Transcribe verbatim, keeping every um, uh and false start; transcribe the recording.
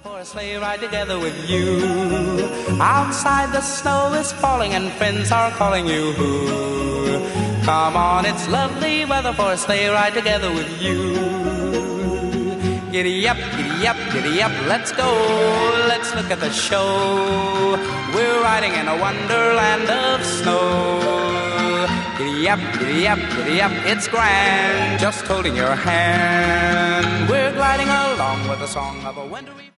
For a sleigh ride together with you. Outside the snow is falling and friends are calling you. Come on, it's lovely weather for a sleigh ride together with you. Giddy up, giddy up, giddy up, let's go. Let's look at the show. We're riding in a wonderland of snow. Giddy up, giddy up, giddy up, it's grand, just holding your hand. We're gliding along with the song of a wintry